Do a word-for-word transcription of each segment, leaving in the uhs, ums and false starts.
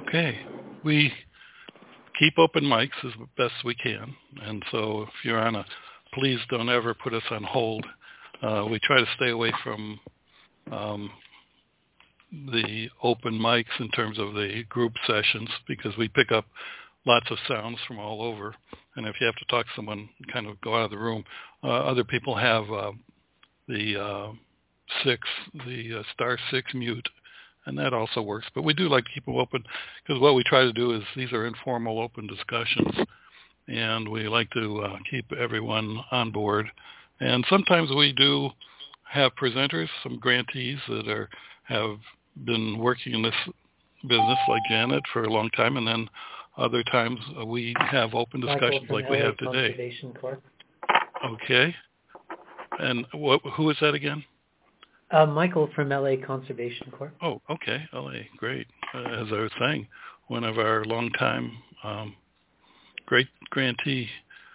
Okay. We keep open mics as best we can. And so if you're on a, please don't ever put us on hold. Uh, we try to stay away from um, the open mics in terms of the group sessions because we pick up lots of sounds from all over. And if you have to talk to someone, kind of go out of the room. Uh, other people have uh, the uh, six, the uh, star six mute, and that also works. But we do like to keep them open because what we try to do is these are informal open discussions, and we like to uh, keep everyone on board. And sometimes we do have presenters, some grantees that are have been working in this business, like Janet, for a long time, and then other times uh, we have open discussions like we have today. Conservation Corp. Okay. And what, who is that again? Uh, Michael from L A Conservation Corp. Oh, okay. L A, great. Uh, as I was saying, one of our longtime um, great grantee.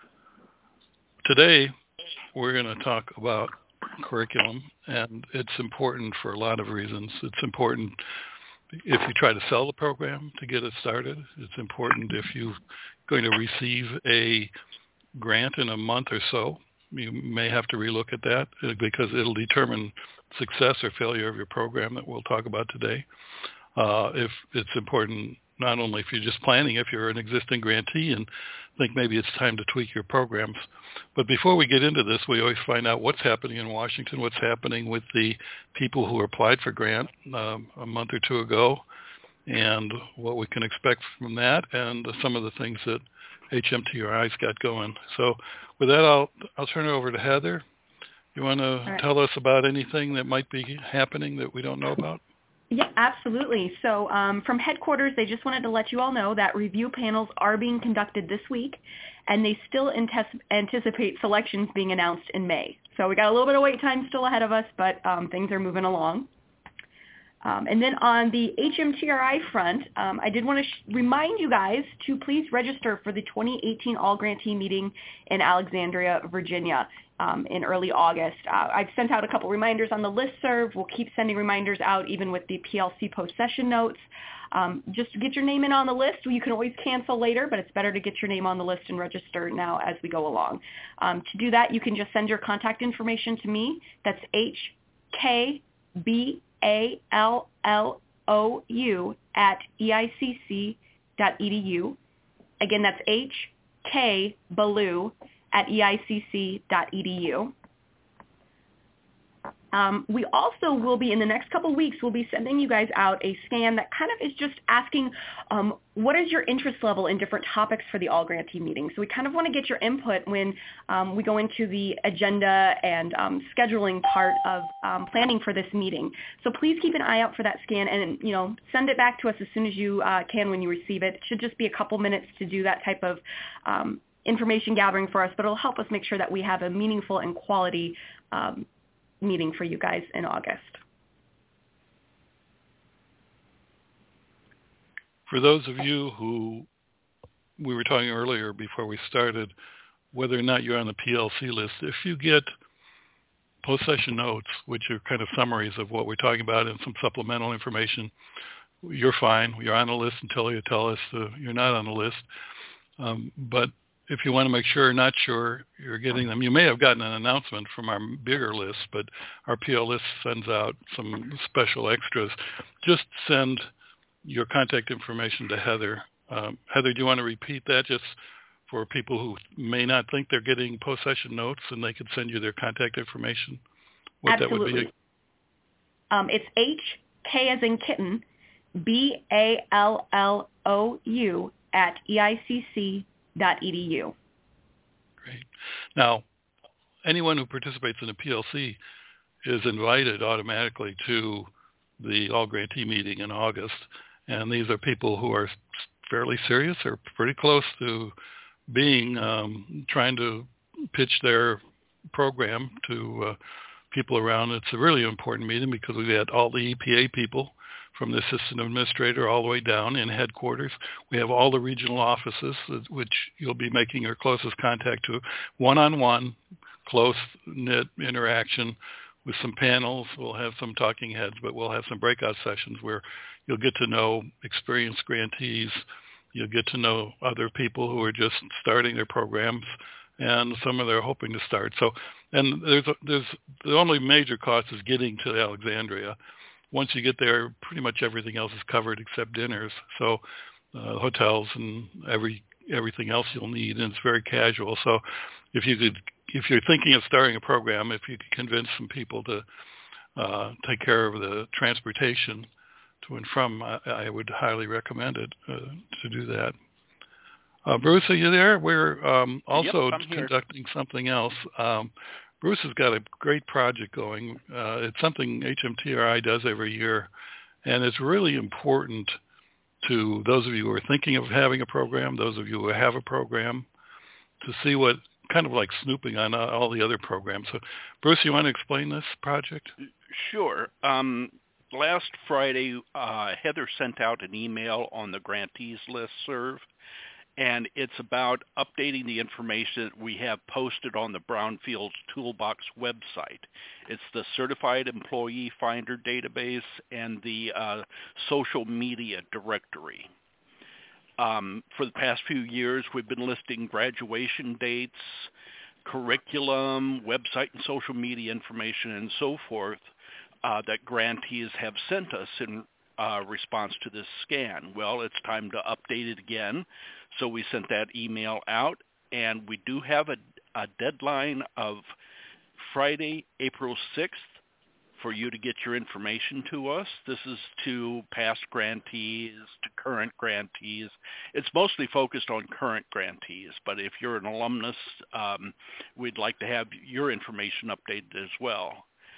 Today, we're going to talk about curriculum, and it's important for a lot of reasons. It's important if you try to sell the program to get it started. It's important if you're going to receive a grant in a month or so. You may have to relook at that because it'll determine success or failure of your program that we'll talk about today. Uh, if it's important, not only if you're just planning, if you're an existing grantee and think maybe it's time to tweak your programs. But before we get into this, we always find out what's happening in Washington, what's happening with the people who applied for grant um, a month or two ago, and what we can expect from that, and some of the things that H M T R I's got going. So with that, I'll I'll turn it over to Heather. You want to right. tell us about anything that might be happening that we don't know about? Yeah, absolutely. So um, from headquarters, they just wanted to let you all know that review panels are being conducted this week, and they still antes- anticipate selections being announced in May. So we got a little bit of wait time still ahead of us, but um, things are moving along. Um, and then on the H M T R I front, um, I did want to sh- remind you guys to please register for the twenty eighteen All Grantee meeting in Alexandria, Virginia um, in early August. Uh, I've sent out a couple reminders on the listserv. We'll keep sending reminders out even with the P L C post-session notes. Um, just get your name in on the list. You can always cancel later, but it's better to get your name on the list and register now as we go along. Um, to do that, you can just send your contact information to me. That's H K B A L L O U at E I C C dot E D U. Again, that's H K Ballou at E I C C dot E D U. Um, we also will be, in the next couple weeks, we'll be sending you guys out a scan that kind of is just asking um, what is your interest level in different topics for the All Grantee meeting. So we kind of want to get your input when um, we go into the agenda and um, scheduling part of um, planning for this meeting. So please keep an eye out for that scan and, you know, send it back to us as soon as you uh, can when you receive it. It should just be a couple minutes to do that type of um, information gathering for us, but it'll help us make sure that we have a meaningful and quality um, meeting for you guys in August. For those of you who, we were talking earlier before we started, whether or not you're on the P L C list, if you get post-session notes, which are kind of summaries of what we're talking about and some supplemental information, you're fine. You're on the list until you tell us uh, you're not on the list. Um, but if you want to make sure, not sure, you're getting them. You may have gotten an announcement from our bigger list, but our P L list sends out some special extras. Just send your contact information to Heather. Um, Heather, do you want to repeat that just for people who may not think they're getting post-session notes and they could send you their contact information? What Absolutely. That would be? Um, it's H, K as in kitten, B A L L O U at E I C C dot E D U. Great. Now, anyone who participates in a P L C is invited automatically to the All Grantee meeting in August, and these are people who are fairly serious or pretty close to being um, trying to pitch their program to uh, people around. It's a really important meeting because we had all the E P A people from the assistant administrator all the way down in headquarters. We have all the regional offices, which you'll be making your closest contact to, one-on-one, close-knit interaction with some panels. We'll have some talking heads, but we'll have some breakout sessions where you'll get to know experienced grantees. You'll get to know other people who are just starting their programs, and some of them are hoping to start. So, and there's a, there's the only major cost is getting to Alexandria. Once you get there, pretty much everything else is covered except dinners. So, uh, hotels and every everything else you'll need, and it's very casual. So, if you could, if you're thinking of starting a program, if you could convince some people to uh, take care of the transportation to and from, I, I would highly recommend it uh, to do that. Uh, Bruce, are you there? We're um, also yep, conducting something else. Um, Bruce has got a great project going. Uh, it's something H M T R I does every year, and it's really important to those of you who are thinking of having a program, those of you who have a program, to see what, kind of like snooping on all the other programs. So, Bruce, you want to explain this project? Sure. Um, last Friday, uh, Heather sent out an email on the grantees listserv, and it's about updating the information that we have posted on the Brownfields Toolbox website. It's the Certified Employee Finder database and the uh, social media directory. Um, for the past few years, we've been listing graduation dates, curriculum, website and social media information, and so forth uh, that grantees have sent us in uh, response to this scan. Well, it's time to update it again. So we sent that email out, and we do have a, a deadline of Friday, April sixth, for you to get your information to us. This is to past grantees, to current grantees. It's mostly focused on current grantees, but if you're an alumnus, um, we'd like to have your information updated as well.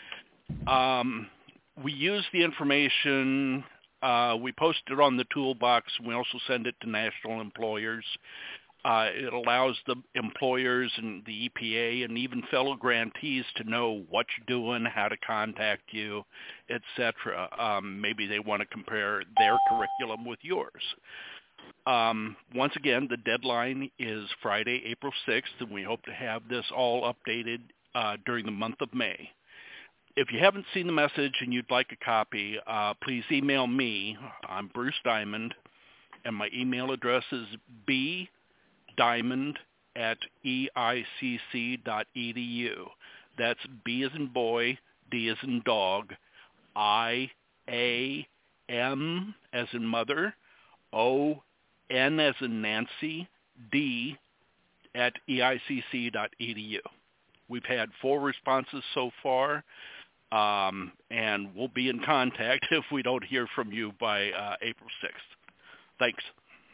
Um, we use the information, uh, we post it on the toolbox, and we also send it to national employers. Uh, it allows the employers and the E P A and even fellow grantees to know what you're doing, how to contact you, et cetera. Um, maybe they want to compare their curriculum with yours. Um, once again, the deadline is Friday, April sixth, and we hope to have this all updated uh, during the month of May. If you haven't seen the message and you'd like a copy, uh, please email me. I'm Bruce Diamond, and my email address is b diamond at E I C C dot E D U. That's B as in boy, D as in dog, I, A, M as in mother, O, N as in Nancy, D at E I C C dot E D U. We've had four responses so far, um, and we'll be in contact if we don't hear from you by uh, April sixth. Thanks.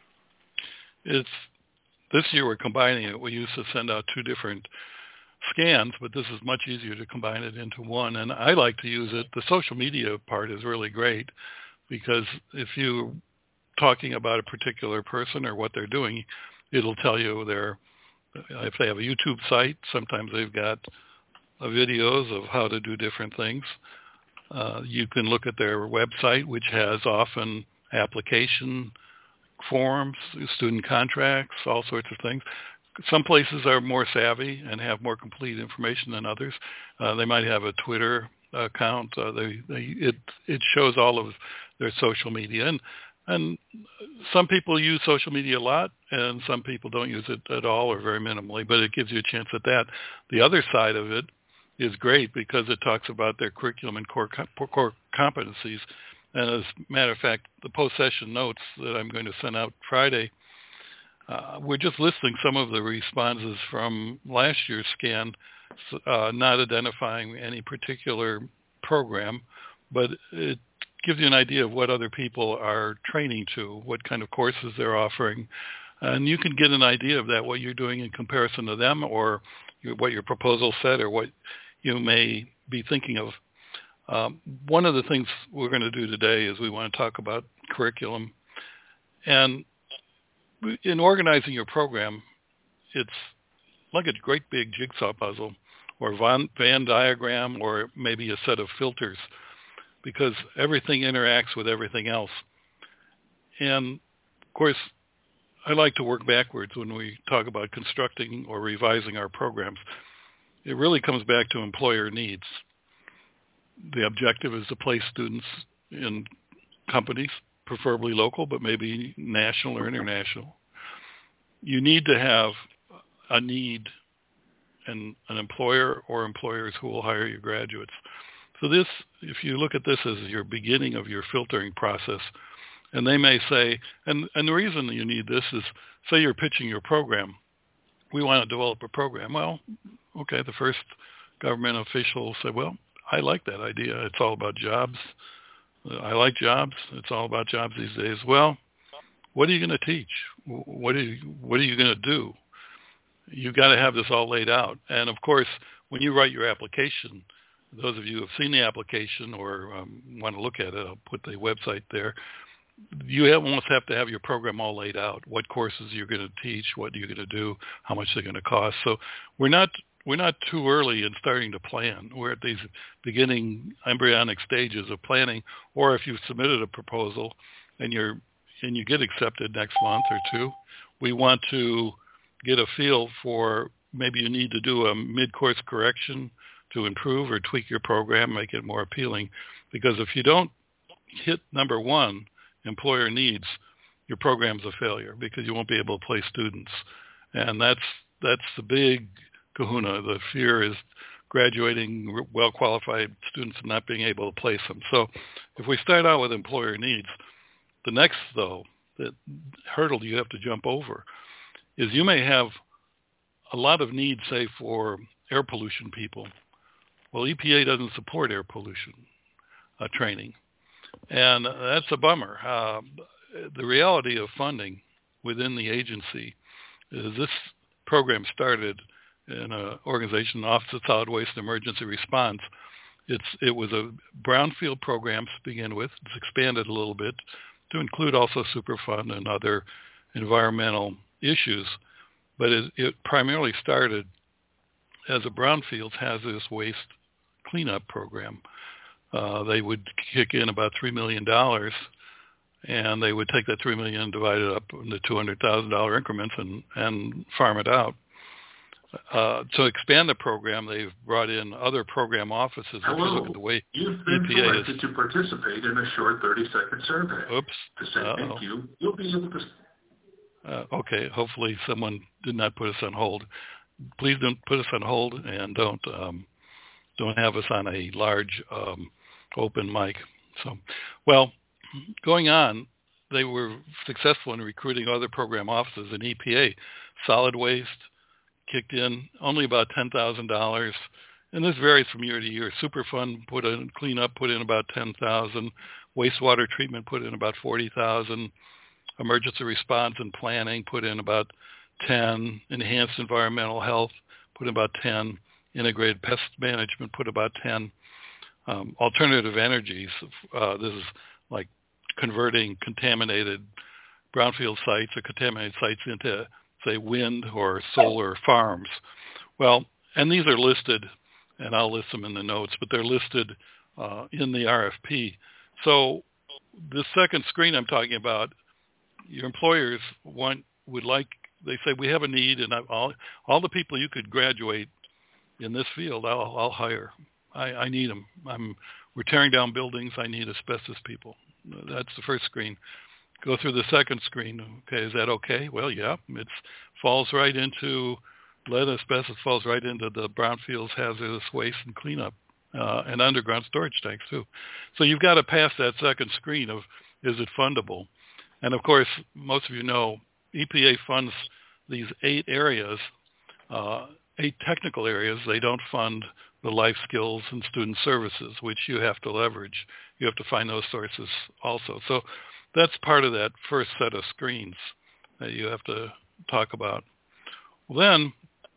It's This year we're combining it. We used to send out two different scans, but this is much easier to combine it into one. And I like to use it. The social media part is really great because if you're talking about a particular person or what they're doing, it'll tell you their, if they have a YouTube site, sometimes they've got uh, videos of how to do different things. Uh, you can look at their website, which has often application forms, student contracts, all sorts of things. Some places are more savvy and have more complete information than others. Uh, they might have a Twitter account. Uh, they, they, it it shows all of their social media, and and some people use social media a lot, and some people don't use it at all or very minimally. But it gives you a chance at that. The other side of it is great because it talks about their curriculum and core core competencies. And as a matter of fact, the post-session notes that I'm going to send out Friday, uh, we're just listing some of the responses from last year's scan, uh, not identifying any particular program, but it gives you an idea of what other people are training to, what kind of courses they're offering. And you can get an idea of that, what you're doing in comparison to them or your, what your proposal said or what you may be thinking of. Um, one of the things we're going to do today is we want to talk about curriculum. And in organizing your program, it's like a great big jigsaw puzzle or Venn, Venn diagram or maybe a set of filters because everything interacts with everything else. And, of course, I like to work backwards when we talk about constructing or revising our programs. It really comes back to employer needs. the objective is to place students in companies, preferably local, but maybe national or international. You need to have a need and an employer or employers who will hire your graduates. So this, if you look at this as your beginning of your filtering process, and they may say, and, and the reason you need this is, say you're pitching your program. We want to develop a program. Well, okay, the first government official will say, well, I like that idea. It's all about jobs. I like jobs. It's all about jobs these days. Well, what are you going to teach? What are you, what are you going to do? You've got to have this all laid out. And of course, when you write your application, those of you who have seen the application or um, want to look at it, I'll put the website there. You have, almost have to have your program all laid out. What courses you're going to teach, what you're going to do, how much they're going to cost. So we're not we're not too early in starting to plan. We're at these beginning embryonic stages of planning. Or if you've submitted a proposal and you're and you get accepted next month or two, we want to get a feel for maybe you need to do a mid-course correction to improve or tweak your program, make it more appealing. Because if you don't hit number one, employer needs, your program's a failure because you won't be able to place students. And that's that's the big kahuna. The fear is graduating well-qualified students and not being able to place them. So if we start out with employer needs, the next, though, the hurdle you have to jump over is you may have a lot of needs, say, for air pollution people. Well, E P A doesn't support air pollution uh, training. And that's a bummer. Uh, the reality of funding within the agency is this program started in an organization, Office of Solid Waste and Emergency Response. It's It was a brownfield program to begin with. It's expanded a little bit to include also Superfund and other environmental issues. But it, it primarily started as a brownfields hazardous waste cleanup program. Uh, they would kick in about three million dollars, and they would take that three million dollars, divide it up into two hundred thousand dollars increments and, and farm it out. Uh, to expand the program, they've brought in other program offices. Hello. If you look at the way You've been E P A selected is, to participate in a short thirty-second survey. Oops. To say Uh-oh. thank you, you'll be able to... Uh, okay, hopefully someone did not put us on hold. Please don't put us on hold, and don't um, don't have us on a large um, open mic. So, well, going on, they were successful in recruiting other program offices in E P A. Solid waste kicked in only about ten thousand dollars, and this varies from year to year. Superfund put in cleanup put in about ten thousand dollars. Wastewater treatment put in about forty thousand dollars. Emergency response and planning put in about ten. Enhanced environmental health put in about ten. Integrated pest management put about ten. Um, alternative energies, uh, this is like converting contaminated brownfield sites or contaminated sites into, say, wind or solar farms. Well, and these are listed, and I'll list them in the notes, but they're listed uh, in the R F P. So the second screen I'm talking about, your employers want would like, they say, we have a need, and all all the people you could graduate in this field, I'll, I'll hire. I, I need them. I'm, we're tearing down buildings. I need asbestos people. That's the first screen. Go through the second screen. Okay, is that okay? Well, yeah, it falls right into, lead asbestos falls right into the brownfields hazardous waste and cleanup uh, and underground storage tanks too. So you've got to pass that second screen of, is it fundable? And of course, most of you know, E P A funds these eight areas, uh, eight technical areas. They don't fund the life skills and student services, which you have to leverage. You have to find those sources also. So that's part of that first set of screens that you have to talk about. Well, then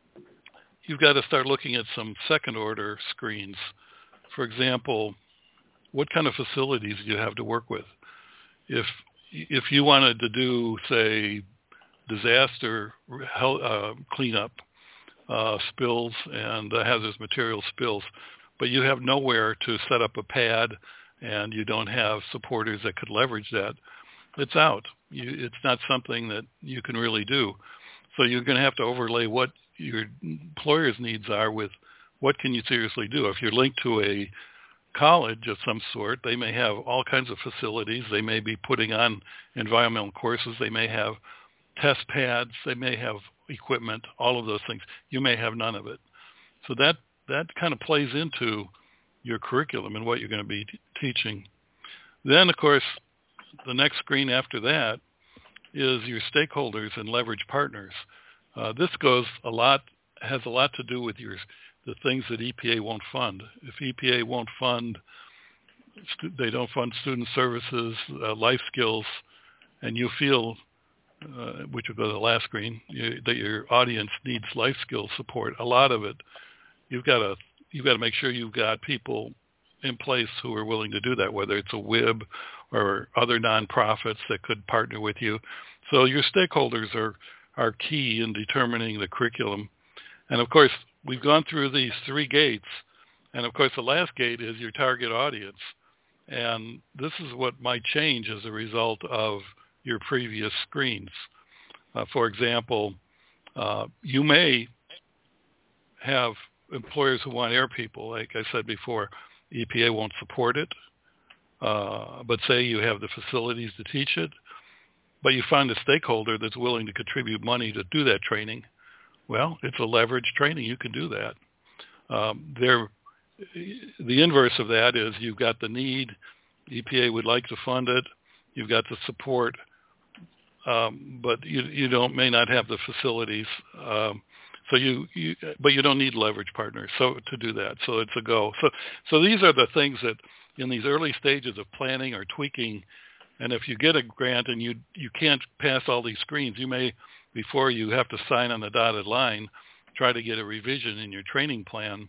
you've got to start looking at some second order screens. For example, what kind of facilities do you have to work with? If if you wanted to do, say, disaster uh, cleanup, uh, spills and uh, hazardous material spills, but you have nowhere to set up a pad and you don't have supporters that could leverage that, it's out. You, it's not something that you can really do. So you're going to have to overlay what your employer's needs are with what can you seriously do. If you're linked to a college of some sort, they may have all kinds of facilities. They may be putting on environmental courses. They may have test pads. They may have equipment, all of those things. You may have none of it. So that, that kind of plays into your curriculum and what you're going to be t- teaching. Then, of course, the next screen after that is your stakeholders and leverage partners. Uh, this goes a lot, has a lot to do with your the things that E P A won't fund. If E P A won't fund, stu- they don't fund student services, uh, life skills, and you feel, uh, which would go to the last screen, you, that your audience needs life skills support, a lot of it, you've got to you've got to make sure you've got people in place who are willing to do that, whether it's a W I B or other nonprofits that could partner with you. So your stakeholders are, are key in determining the curriculum. And of course, we've gone through these three gates. And of course, the last gate is your target audience. And this is what might change as a result of your previous screens. Uh, for example, uh, you may have employers who want air people. Like I said before, E P A won't support it. Uh, but say you have the facilities to teach it, but you find a stakeholder that's willing to contribute money to do that training. Well, it's a leveraged training. You can do that. Um, there, the inverse of that is you've got the need. E P A would like to fund it. You've got the support, um, but you, you don't may not have the facilities. Um, so you, you, but you don't need leverage partners so to do that. So it's a go. So, so these are the things that in these early stages of planning or tweaking. And if you get a grant and you you can't pass all these screens, you may, before you have to sign on the dotted line, try to get a revision in your training plan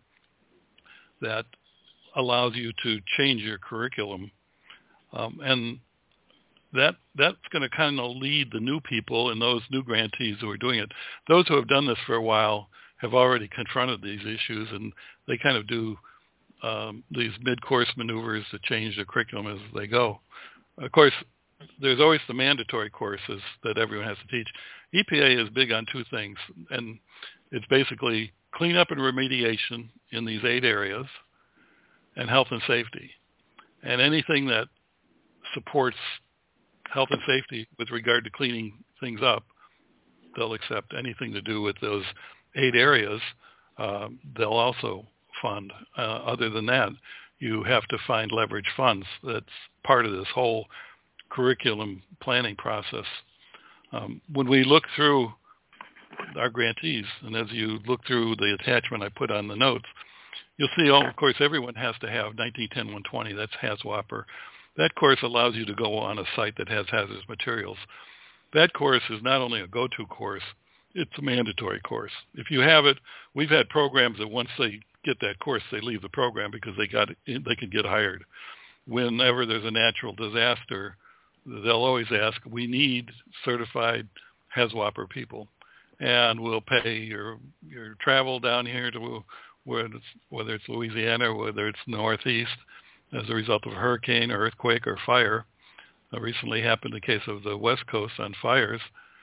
that allows you to change your curriculum. Um, and that that's going to kind of lead the new people and those new grantees who are doing it. Those who have done this for a while have already confronted these issues, and they kind of do um, these mid-course maneuvers to change the curriculum as they go. Of course, there's always the mandatory courses that everyone has to teach. E P A is big on two things, and it's basically cleanup and remediation in these eight areas and health and safety. And anything that supports health and safety with regard to cleaning things up, they'll accept. Anything to do with those eight areas, uh, they'll also fund. Uh, other than that, you have to find leverage funds. That's part of this whole curriculum planning process. Um, when we look through our grantees, and as you look through the attachment I put on the notes, you'll see, oh, of course, everyone has to have nineteen ten one twenty. That's HAZWOPER. That course allows you to go on a site that has hazardous materials. That course is not only a go-to course, it's a mandatory course. If you have it, we've had programs that once they get that course, they leave the program because they got they can get hired. Whenever there's a natural disaster, they'll always ask, we need certified HAZWOPER people, and we'll pay your your travel down here to where it's, whether it's Louisiana or whether it's Northeast as a result of a hurricane, or earthquake, or fire. That recently happened in the case of the West Coast on fires.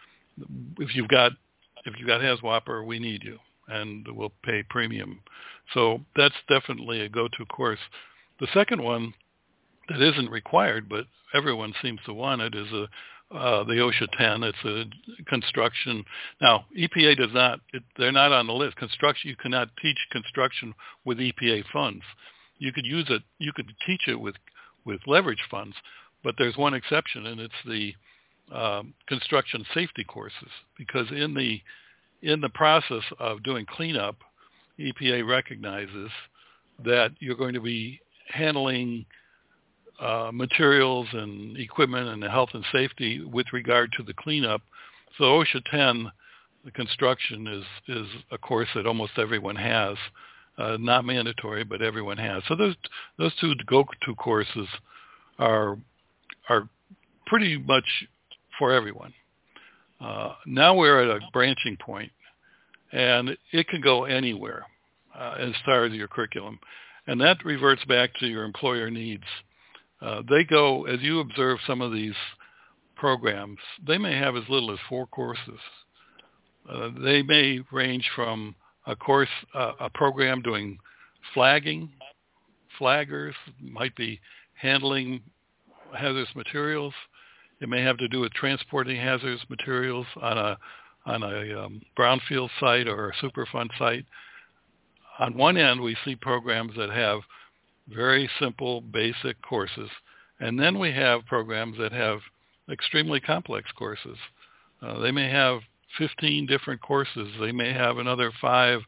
If you've got if you've got HAZWOPER, we need you, and we'll pay premium. So that's definitely a go-to course. The second one that isn't required, but everyone seems to want it, is a, uh, the OSHA ten. It's a construction. Now, E P A does not, it, they're not on the list. Construction, you cannot teach construction with E P A funds. You could use it, you could teach it with, with leverage funds, but there's one exception, and it's the um, construction safety courses, because in the in the process of doing cleanup, E P A recognizes that you're going to be handling uh, materials and equipment and the health and safety with regard to the cleanup. So OSHA ten, the construction, is, is a course that almost everyone has. Uh, not mandatory, but everyone has. So those those two go-to courses are are pretty much for everyone. Uh, now we're at a branching point, and it can go anywhere uh, as far as your curriculum. And that reverts back to your employer needs. Uh, they go, as you observe some of these programs, they may have as little as four courses. Uh, they may range from a course, uh, a program doing flagging flaggers, might be handling hazardous materials. It may have to do with transporting hazardous materials on a on a um, brownfield site or a Superfund site. On one end, we see programs that have very simple, basic courses, and then we have programs that have extremely complex courses. Uh, they may have fifteen different courses. They may have another five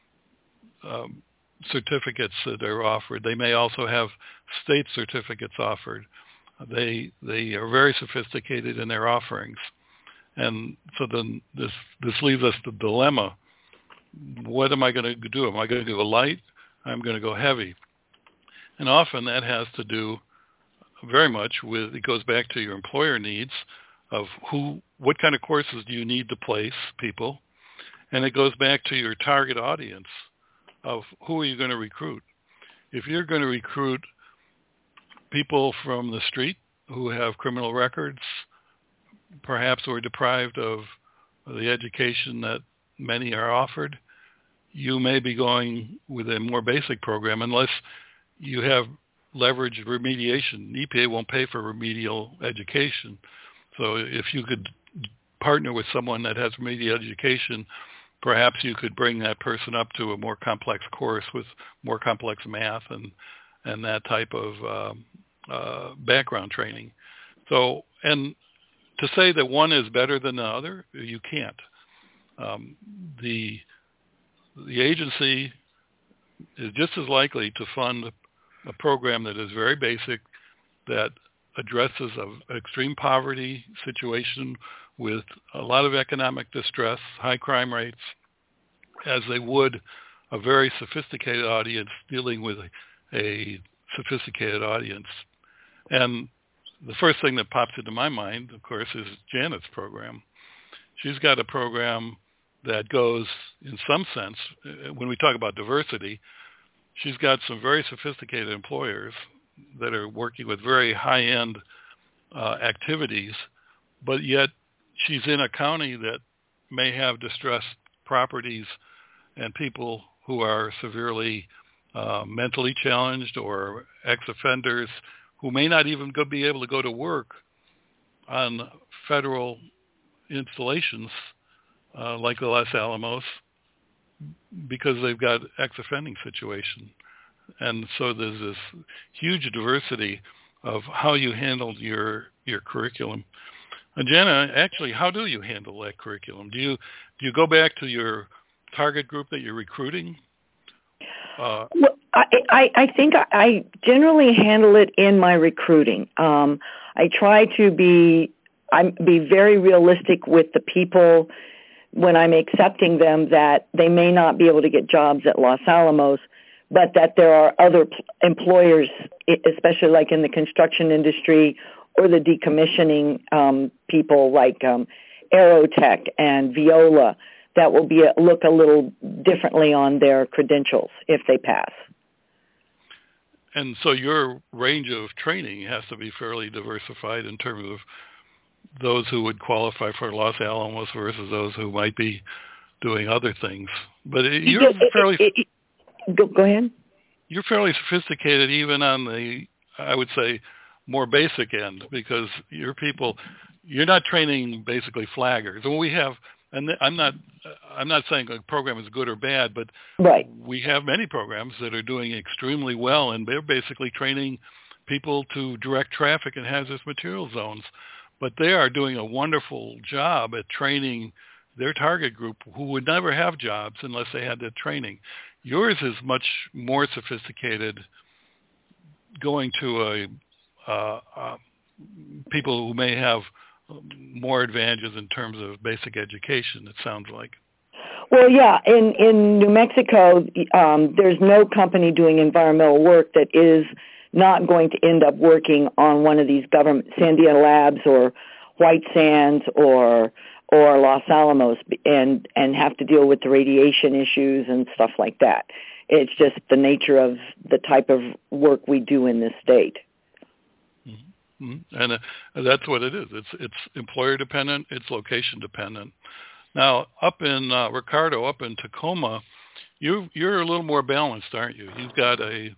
um, certificates that are offered. They may also have state certificates offered. They they are very sophisticated in their offerings. And so then this this leaves us the dilemma. What am I going to do? Am I going to go light? I'm going to go heavy. And often that has to do very much with, it goes back to your employer needs of who, what kind of courses do you need to place people? And it goes back to your target audience of who are you going to recruit? If you're going to recruit people from the street who have criminal records, perhaps who are deprived of the education that many are offered, you may be going with a more basic program unless you have leveraged remediation. E P A won't pay for remedial education. So if you could partner with someone that has remedial education, perhaps you could bring that person up to a more complex course with more complex math and, and that type of um, uh, background training. So, and to say that one is better than the other, you can't. Um, the the agency is just as likely to fund a program that is very basic, that addresses an extreme poverty situation with a lot of economic distress, high crime rates, as they would a very sophisticated audience dealing with a, a sophisticated audience. And the first thing that pops into my mind, of course, is Janet's program. She's got a program that goes, in some sense, when we talk about diversity, she's got some very sophisticated employers that are working with very high-end uh, activities, but yet she's in a county that may have distressed properties and people who are severely uh, mentally challenged or ex-offenders who may not even go, be able to go to work on federal installations uh, like the Los Alamos because they've got ex-offending situation. And so there's this huge diversity of how you handled your, your curriculum. And Jana, actually, how do you handle that curriculum? Do you do you go back to your target group that you're recruiting? Uh, well, I, I, I think I generally handle it in my recruiting. Um, I try to be I be very realistic with the people when I'm accepting them that they may not be able to get jobs at Los Alamos, but that there are other employers, especially like in the construction industry or the decommissioning um, people like um, Aerotech and Viola, that will be a, look a little differently on their credentials if they pass. And so your range of training has to be fairly diversified in terms of those who would qualify for Los Alamos versus those who might be doing other things. But you're it, fairly... It, it, Go, go ahead. You're fairly sophisticated even on the, I would say, more basic end because your people, you're not training basically flaggers. And we have, and I'm not, I'm not saying a program is good or bad, but right. we have many programs that are doing extremely well, and they're basically training people to direct traffic in hazardous material zones. But they are doing a wonderful job at training their target group who would never have jobs unless they had that training. Yours is much more sophisticated, going to a uh, uh, people who may have more advantages in terms of basic education, it sounds like. Well, yeah, in, in New Mexico, um, there's no company doing environmental work that is not going to end up working on one of these government, Sandia Labs or White Sands or or Los Alamos, and, and have to deal with the radiation issues and stuff like that. It's just the nature of the type of work we do in this state. Mm-hmm. And uh, that's what it is. It's it's employer dependent. It's location dependent. Now, up in uh, Ricardo, up in Tacoma, you you're a little more balanced, aren't you? You've got a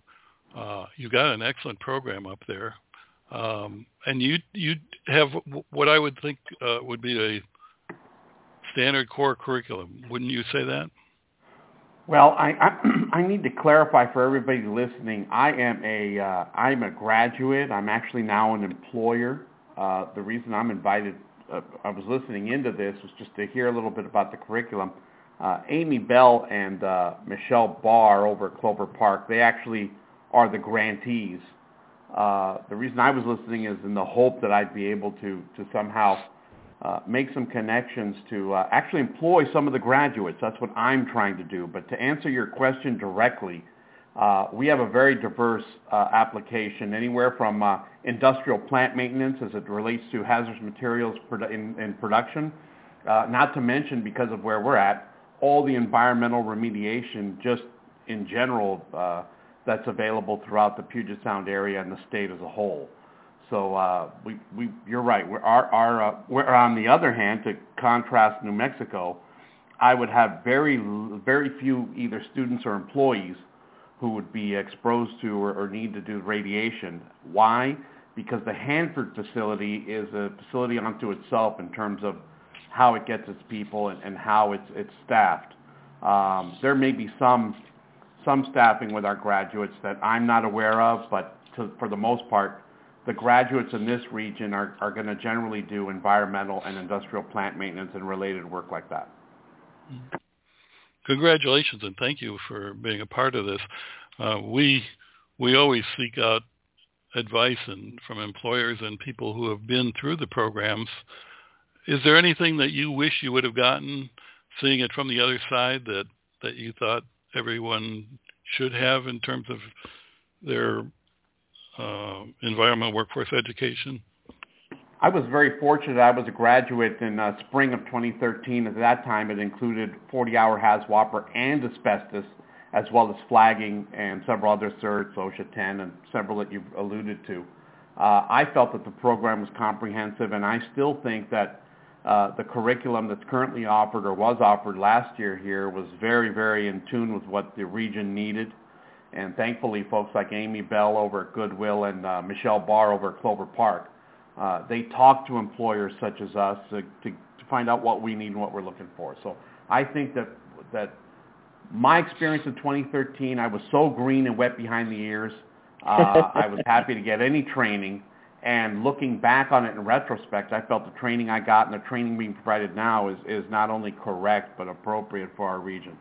Uh, you got an excellent program up there, um, and you you have what I would think uh, would be a standard core curriculum. Wouldn't you say that? Well, I, I I need to clarify for everybody listening. I am a uh, I'm a graduate. I'm actually now an employer. Uh, the reason I'm invited, uh, I was listening into this, was just to hear a little bit about the curriculum. Uh, Amy Bell and uh, Michelle Barr over at Clover Park, they actually are the grantees. Uh, the reason I was listening is in the hope that I'd be able to to somehow uh, make some connections to uh, actually employ some of the graduates. That's what I'm trying to do. But to answer your question directly, uh, we have a very diverse uh, application, anywhere from uh, industrial plant maintenance as it relates to hazardous materials produ- in, in production, uh, not to mention, because of where we're at, all the environmental remediation just in general uh, that's available throughout the Puget Sound area and the state as a whole. So uh, we, we, you're right. We're, our, our, uh, we're on the other hand, to contrast New Mexico, I would have very, very few either students or employees who would be exposed to or, or need to do radiation. Why? Because the Hanford facility is a facility unto itself in terms of how it gets its people and, and how it's, it's staffed. Um, there may be some some staffing with our graduates that I'm not aware of, but to, for the most part, the graduates in this region are, are going to generally do environmental and industrial plant maintenance and related work like that. Congratulations, and thank you for being a part of this. Uh, we we always seek out advice and from employers and people who have been through the programs. Is there anything that you wish you would have gotten, seeing it from the other side, that, that you thought everyone should have in terms of their uh, environmental workforce education? I was very fortunate. I was a graduate in uh, spring of twenty thirteen. At that time, it included forty-hour H A Z W O P R and asbestos, as well as flagging and several other certs, OSHA ten, and several that you've alluded to. Uh, I felt that the program was comprehensive, and I still think that uh, the curriculum that's currently offered or was offered last year here was very, very in tune with what the region needed. And thankfully, folks like Amy Bell over at Goodwill and uh, Michelle Barr over at Clover Park, uh, they talk to employers such as us to, to, to find out what we need and what we're looking for. So I think that that my experience in twenty thirteen, I was so green and wet behind the ears. Uh, I was happy to get any training. And looking back on it in retrospect, I felt the training I got and the training being provided now is, is not only correct but appropriate for our region.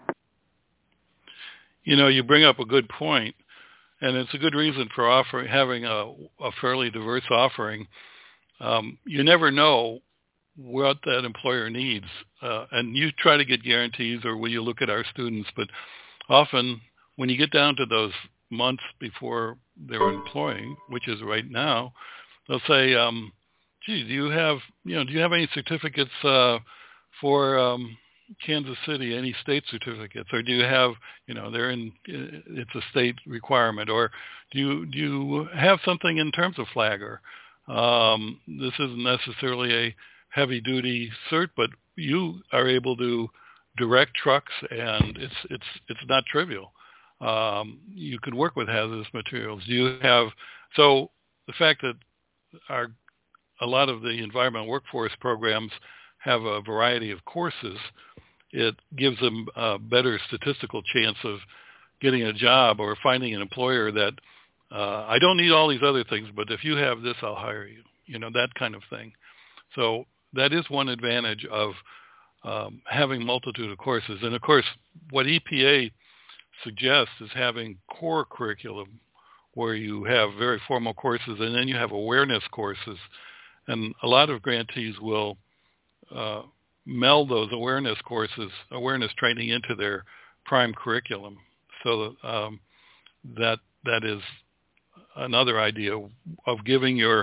You know, you bring up a good point, and it's a good reason for offering, having a, a fairly diverse offering. Um, you never know what that employer needs, uh, and you try to get guarantees, or will you look at our students, but often when you get down to those months before they're employing, which is right now, they'll say, um, gee, do you have, you know, do you have any certificates uh, for um, Kansas City, any state certificates, or do you have, you know, they're in, it's a state requirement, or do you do you have something in terms of flagger? Um, this isn't necessarily a heavy-duty cert, but you are able to direct trucks, and it's it's it's not trivial. Um, you could work with hazardous materials. Do you have, so the fact that our a lot of the environmental workforce programs have a variety of courses, it gives them a better statistical chance of getting a job or finding an employer that uh, I don't need all these other things, but if you have this, I'll hire you. You know, that kind of thing. So that is one advantage of um, having multitude of courses. And of course, what E P A suggests is having core curriculum where you have very formal courses and then you have awareness courses. And a lot of grantees will uh, meld those awareness courses, awareness training into their prime curriculum. So um, that that is another idea of giving your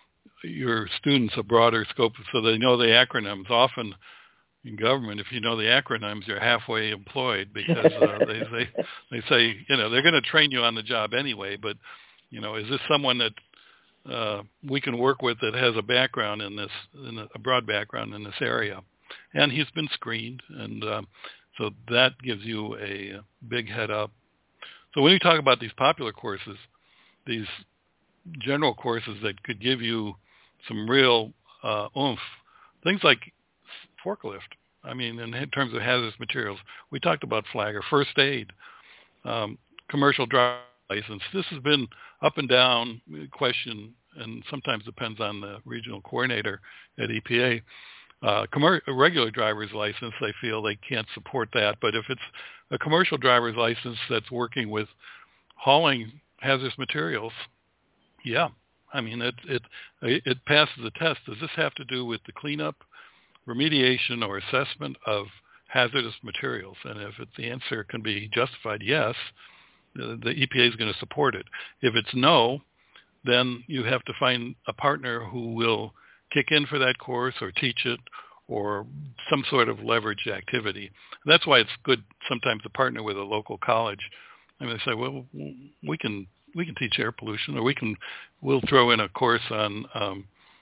your students a broader scope so they know the acronyms. Often in government, if you know the acronyms, you're halfway employed because uh, they, they they say, you know, they're going to train you on the job anyway, but, you know, is this someone that uh, we can work with that has a background in this, in a, a broad background in this area? And he's been screened, and uh, so that gives you a big head up. So when you talk about these popular courses, these general courses that could give you some real uh, oomph, things like forklift. I mean, in terms of hazardous materials, we talked about flagger, first aid, um, commercial driver's license. This has been up and down question, and sometimes depends on the regional coordinator at E P A. Uh, commer- a regular driver's license, they feel they can't support that. But if it's a commercial driver's license that's working with hauling hazardous materials, yeah, I mean, it it it passes the test. Does this have to do with the cleanup, remediation, or assessment of hazardous materials? And if it, the answer can be justified yes, the, the E P A is going to support it. If it's no, then you have to find a partner who will kick in for that course or teach it or some sort of leverage activity. And that's why it's good sometimes to partner with a local college. I mean, they say, well, we can we can teach air pollution, or we can we'll throw in a course on um,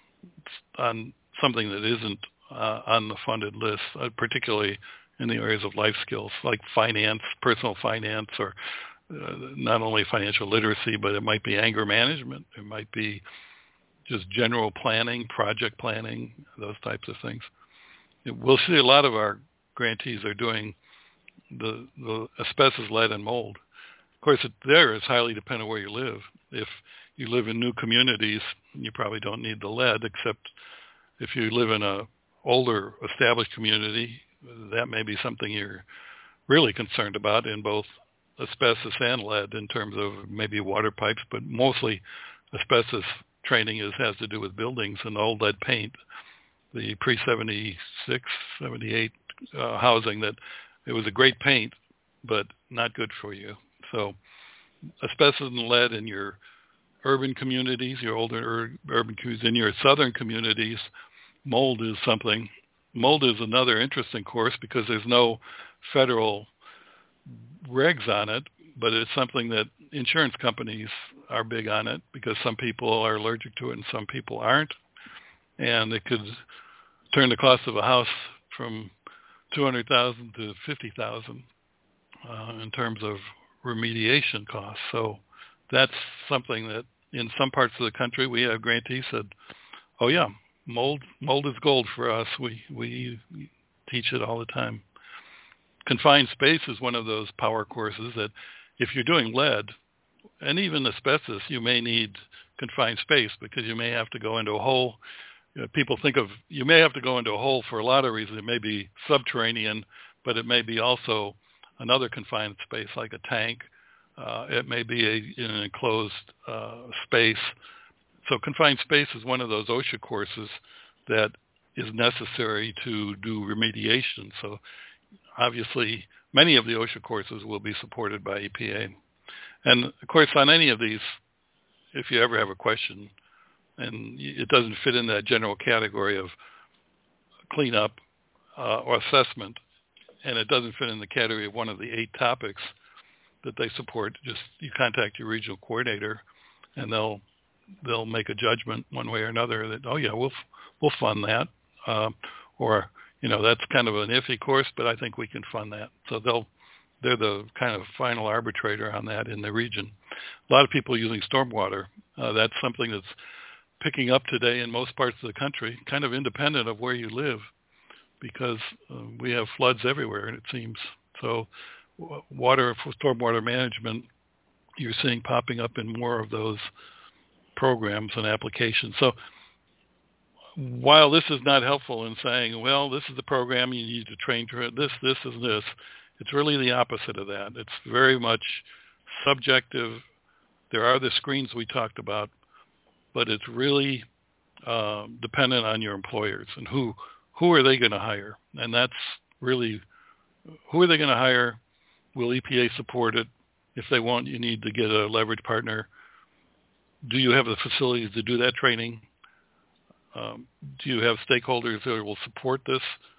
on something that isn't uh, on the funded list, uh, particularly in the areas of life skills like finance, personal finance, or uh, not only financial literacy, but it might be anger management. It might be just general planning, project planning, those types of things. We'll see a lot of our grantees are doing the, the asbestos, lead, and mold. Of course, it, there is highly dependent where you live. If you live in new communities, you probably don't need the lead, except if you live in a older established community, that may be something you're really concerned about in both asbestos and lead in terms of maybe water pipes, but mostly asbestos training is, has to do with buildings and old lead paint, the pre seventy-six, seventy-eight uh, housing that it was a great paint, but not good for you. So asbestos and lead in your urban communities, your older ur- urban communities, in your southern communities, mold is something. Mold is another interesting course because there's no federal regs on it, but it's something that insurance companies are big on it because some people are allergic to it and some people aren't. And it could turn the cost of a house from two hundred thousand dollars to fifty thousand dollars uh, in terms of remediation costs. So that's something that in some parts of the country we have grantees said, oh yeah, mold mold is gold for us. We, we teach it all the time. Confined space is one of those power courses that if you're doing lead and even asbestos, you may need confined space because you may have to go into a hole. You know, people think of, you may have to go into a hole for a lot of reasons. It may be subterranean, but it may be also another confined space like a tank. Uh, it may be a, in an enclosed uh, space. So confined space is one of those OSHA courses that is necessary to do remediation. So obviously, many of the OSHA courses will be supported by E P A. And, of course, on any of these, if you ever have a question and it doesn't fit in that general category of cleanup uh, or assessment, and it doesn't fit in the category of one of the eight topics that they support, just you contact your regional coordinator, and they'll they'll make a judgment one way or another that, oh, yeah, we'll we'll fund that. Uh, or you know, that's kind of an iffy course, but I think we can fund that. So they'll, they're the kind of final arbitrator on that in the region. A lot of people using stormwater. Uh, that's something that's picking up today in most parts of the country, kind of independent of where you live, because uh, we have floods everywhere, it seems. So w- water for stormwater management, you're seeing popping up in more of those programs and applications. So while this is not helpful in saying, well, this is the program you need to train to this, this, and this, it's really the opposite of that. It's very much subjective. There are the screens we talked about, but it's really uh, dependent on your employers and who who are they going to hire. And that's really, who are they going to hire? Will E P A support it? If they won't, you need to get a leverage partner. Do you have the facilities to do that training? Um, do you have stakeholders that will support this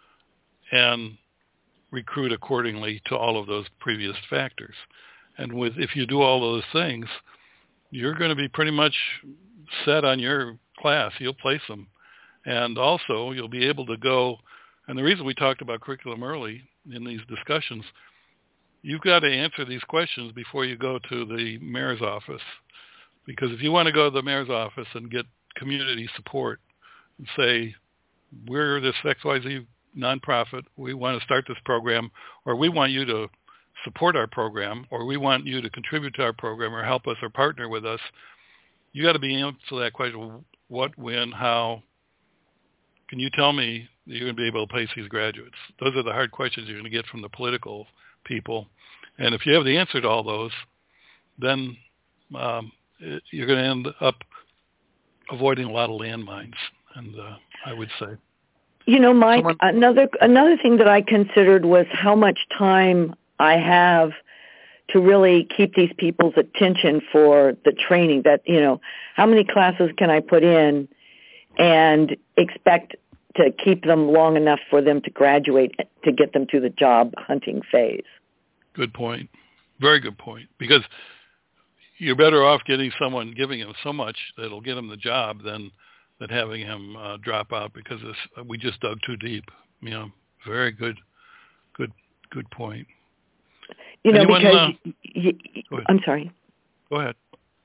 and recruit accordingly to all of those previous factors? And with if you do all those things, you're going to be pretty much set on your class. You'll place them. And also, you'll be able to go, and the reason we talked about curriculum early in these discussions, you've got to answer these questions before you go to the mayor's office. Because if you want to go to the mayor's office and get community support and say, we're this X Y Z nonprofit, we want to start this program, or we want you to support our program, or we want you to contribute to our program or help us or partner with us, you got to be able to answer that question, what, when, how. Can you tell me that you're going to be able to place these graduates? Those are the hard questions you're going to get from the political people. And if you have the answer to all those, then um, it, you're going to end up avoiding a lot of landmines, and uh, I would say. You know, Mike, Someone... another another thing that I considered was how much time I have to really keep these people's attention for the training. That, you know, how many classes can I put in and expect to keep them long enough for them to graduate, to get them to the job hunting phase? Good point. Very good point. Because you're better off getting someone, giving him so much that'll get him the job than than having him uh, drop out because this, we just dug too deep. You know, very good, good, good point. You know, Anyone, because uh, y- y- I'm sorry. Go ahead.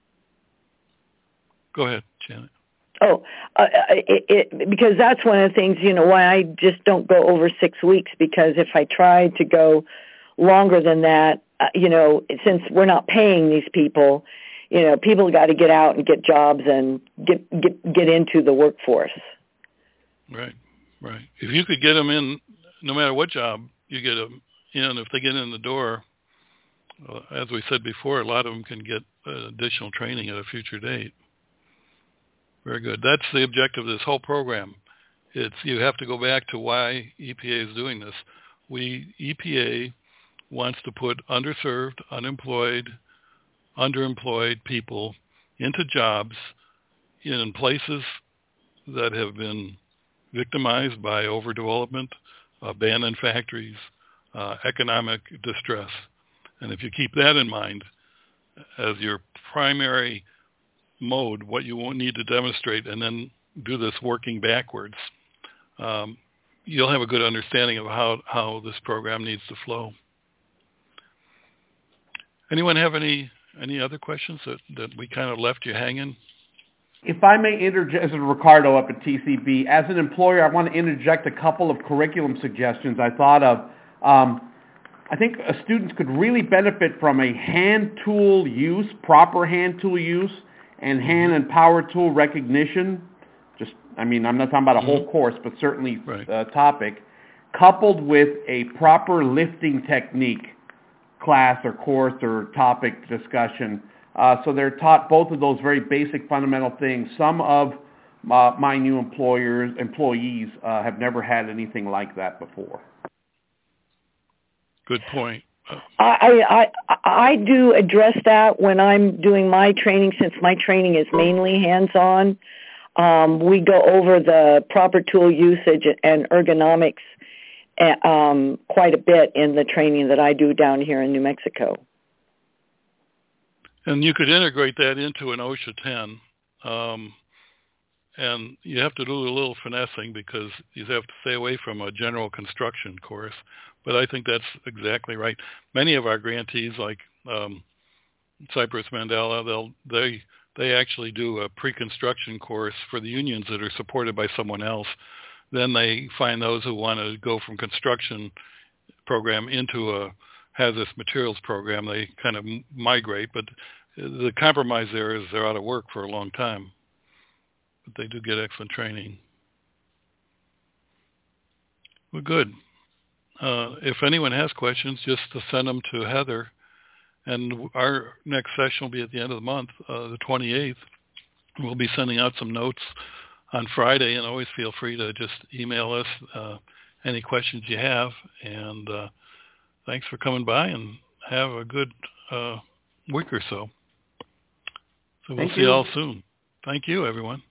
Go ahead, Janet. Oh, uh, it, it, because that's one of the things, you know, why I just don't go over six weeks, because if I try to go longer than that, uh, you know, since we're not paying these people, you know, people got to get out and get jobs and get, get, get into the workforce. Right, right. If you could get them in, no matter what job you get them in, if they get in the door, uh, as we said before, a lot of them can get uh, additional training at a future date. Very good. That's the objective of this whole program. It's, you have to go back to why E P A is doing this. We, E P A wants to put underserved, unemployed, underemployed people into jobs in places that have been victimized by overdevelopment, abandoned factories, uh, economic distress. And if you keep that in mind as your primary mode, what you won't need to demonstrate, and then do this working backwards, um, you'll have a good understanding of how, how this program needs to flow. Anyone have any any other questions that, that we kind of left you hanging? If I may interject, this is Ricardo up at T C B. As an employer, I want to interject a couple of curriculum suggestions I thought of. Um, I think uh, students could really benefit from a hand tool use, proper hand tool use, and hand and power tool recognition. Just, I mean, I'm not talking about a whole Mm-hmm. course, but certainly Right. a topic, coupled with a proper lifting technique class or course or topic discussion. Uh, so they're taught both of those very basic fundamental things. Some of uh, my new employers, employees uh, have never had anything like that before. Good point. I, I, I do address that when I'm doing my training, since my training is mainly hands-on. Um, we go over the proper tool usage and ergonomics um, quite a bit in the training that I do down here in New Mexico. And you could integrate that into an OSHA ten. Um, and you have to do a little finessing because you have to stay away from a general construction course. But I think that's exactly right. Many of our grantees, like um, Cypress Mandela, they'll, they they actually do a pre-construction course for the unions that are supported by someone else. Then they find those who want to go from construction program into a hazardous materials program. They kind of migrate, but the compromise there is they're out of work for a long time. But they do get excellent training. Well, good. Uh, if anyone has questions, just to send them to Heather. And our next session will be at the end of the month, uh, the twenty-eighth. We'll be sending out some notes on Friday, and always feel free to just email us uh, any questions you have. And uh, thanks for coming by, and have a good uh, week or so. So we'll Thank see you you all soon. Thank you, everyone.